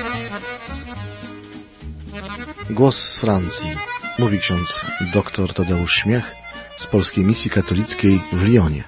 Głos z Francji. Mówi ksiądz dr Tadeusz Śmiech z Polskiej Misji Katolickiej w Lyonie.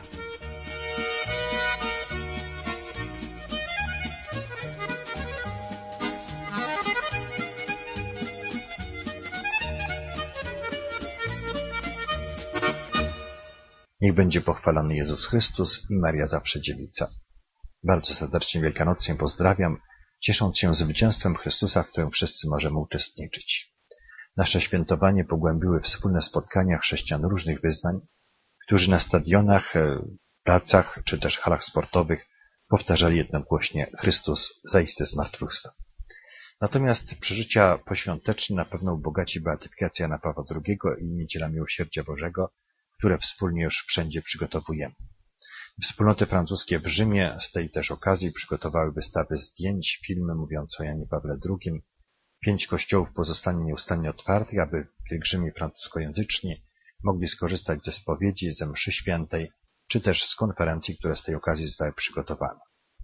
Niech będzie pochwalony Jezus Chrystus i Maria zawsze dziewica. Bardzo serdecznie wielkanocnie pozdrawiam, ciesząc się zwycięstwem Chrystusa, w którym wszyscy możemy uczestniczyć. Nasze świętowanie pogłębiły wspólne spotkania chrześcijan różnych wyznań, którzy na stadionach, placach czy też halach sportowych powtarzali jednogłośnie: Chrystus zaiste zmartwychwstał. Natomiast przeżycia poświąteczne na pewno ubogaci beatyfikacja Jana Pawła II i Niedziela Miłosierdzia Bożego, które wspólnie już wszędzie przygotowujemy. Wspólnoty francuskie w Rzymie z tej też okazji przygotowały wystawy zdjęć, filmy mówiące o Janie Pawle II. 5 kościołów pozostanie nieustannie otwartych, aby pielgrzymi francuskojęzyczni mogli skorzystać ze spowiedzi, ze mszy świętej, czy też z konferencji, które z tej okazji zostały przygotowane.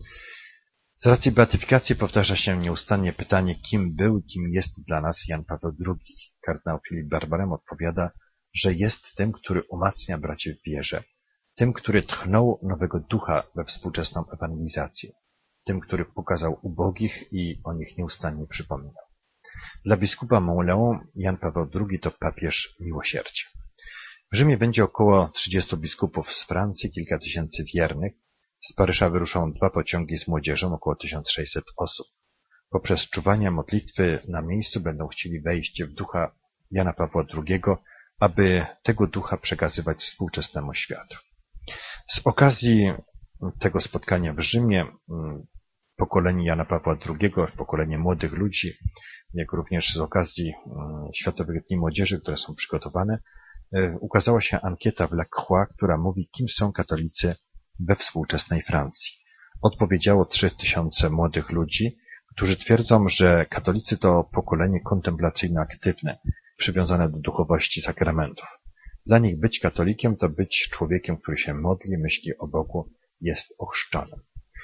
Z racji beatyfikacji powtarza się nieustannie pytanie, kim był i kim jest dla nas Jan Paweł II. Kardynał Filip Barbarem odpowiada, że jest tym, który umacnia braci w wierze, tym, który tchnął nowego ducha we współczesną ewangelizację, tym, który pokazał ubogich i o nich nieustannie przypominał. Dla biskupa Montleon Jan Paweł II to papież miłosierdzia. W Rzymie będzie około 30 biskupów z Francji, kilka tysięcy wiernych. Z Paryża wyruszą 2 pociągi z młodzieżą, około 1600 osób. Poprzez czuwania modlitwy na miejscu będą chcieli wejść w ducha Jana Pawła II, aby tego ducha przekazywać współczesnemu światu. Z okazji tego spotkania w Rzymie pokolenie Jana Pawła II, pokolenie młodych ludzi, jak również z okazji Światowych Dni Młodzieży, które są przygotowane, ukazała się ankieta w La Croix, która mówi, kim są katolicy we współczesnej Francji. Odpowiedziało 3000 młodych ludzi, którzy twierdzą, że katolicy to pokolenie kontemplacyjno-aktywne, przywiązane do duchowości sakramentów. Dla nich być katolikiem to być człowiekiem, który się modli, myśli o Bogu, jest ochrzczonym.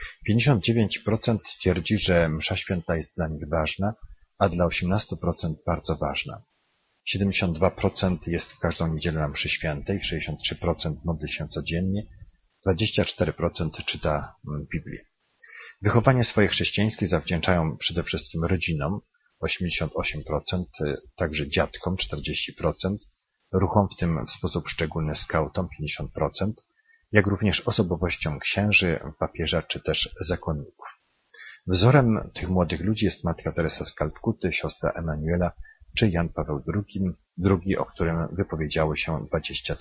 59% twierdzi, że msza święta jest dla nich ważna, a dla 18% bardzo ważna. 72% jest w każdą niedzielę na mszy świętej, 63% modli się codziennie, 24% czyta Biblię. Wychowanie swoje chrześcijańskie zawdzięczają przede wszystkim rodzinom, 88%, także dziadkom, 40%, ruchom, w tym w sposób szczególny skautom, 50%, jak również osobowościom księży, papieża czy też zakonników. Wzorem tych młodych ludzi jest Matka Teresa z Kalkuty, siostra Emanuela czy Jan Paweł II, o którym wypowiedziało się 23%.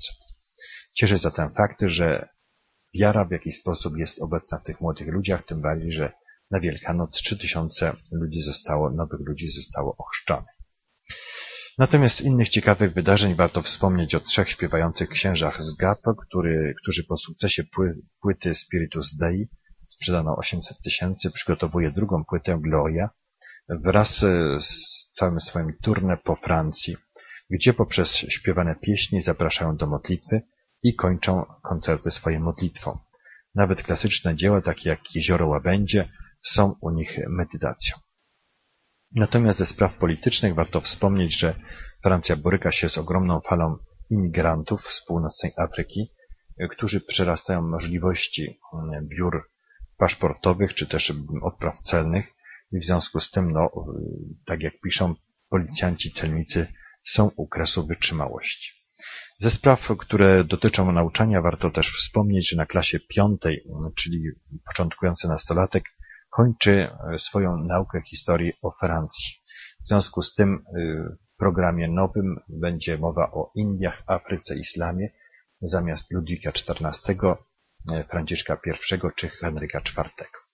Cieszy zatem fakt, że wiara w jakiś sposób jest obecna w tych młodych ludziach, tym bardziej, że na Wielkanoc 3000 nowych ludzi zostało ochrzczonych. Natomiast z innych ciekawych wydarzeń warto wspomnieć o 3 śpiewających księżach z Gap, którzy po sukcesie płyty Spiritus Dei, sprzedano 800 000, przygotowuje drugą płytę Gloria wraz z całym swoim tournée po Francji, gdzie poprzez śpiewane pieśni zapraszają do modlitwy i kończą koncerty swoją modlitwą. Nawet klasyczne dzieła, takie jak Jezioro Łabędzie, są u nich medytacją. Natomiast ze spraw politycznych warto wspomnieć, że Francja boryka się z ogromną falą imigrantów z północnej Afryki, którzy przerastają możliwości biur paszportowych czy też odpraw celnych i w związku z tym, tak jak piszą policjanci, celnicy są u kresu wytrzymałości. Ze spraw, które dotyczą nauczania, warto też wspomnieć, że na klasie 5, czyli początkujący nastolatek, kończy swoją naukę historii o Francji. W związku z tym w programie nowym będzie mowa o Indiach, Afryce, Islamie, zamiast Ludwika XIV, Franciszka I czy Henryka IV.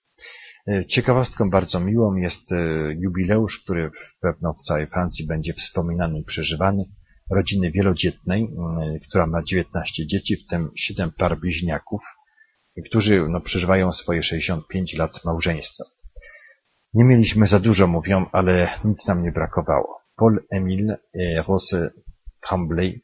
Ciekawostką bardzo miłą jest jubileusz, który pewno w całej Francji będzie wspominany i przeżywany, rodziny wielodzietnej, która ma 19 dzieci, w tym 7 par bliźniaków, którzy przeżywają swoje 65 lat małżeństwa. Nie mieliśmy za dużo, mówią, ale nic nam nie brakowało. Paul, Emile i Rose Tremblay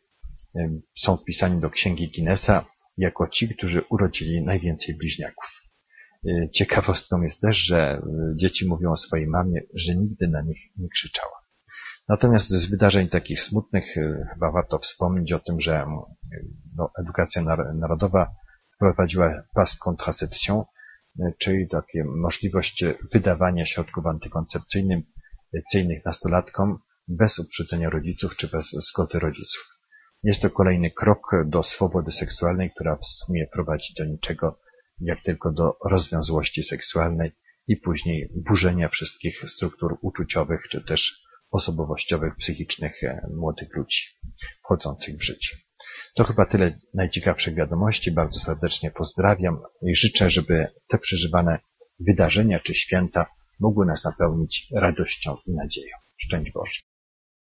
są wpisani do księgi Guinnessa jako ci, którzy urodzili najwięcej bliźniaków. Ciekawostką jest też, że dzieci mówią o swojej mamie, że nigdy na nich nie krzyczała. Natomiast z wydarzeń takich smutnych chyba warto wspomnieć o tym, że edukacja narodowa wprowadziła pas contraception, czyli takie możliwość wydawania środków antykoncepcyjnych nastolatkom bez uprzedzenia rodziców czy bez zgody rodziców. Jest to kolejny krok do swobody seksualnej, która w sumie prowadzi do niczego, jak tylko do rozwiązłości seksualnej i później burzenia wszystkich struktur uczuciowych czy też osobowościowych, psychicznych młodych ludzi wchodzących w życie. To chyba tyle najciekawszych wiadomości. Bardzo serdecznie pozdrawiam i życzę, żeby te przeżywane wydarzenia czy święta mogły nas napełnić radością i nadzieją. Szczęść Boże.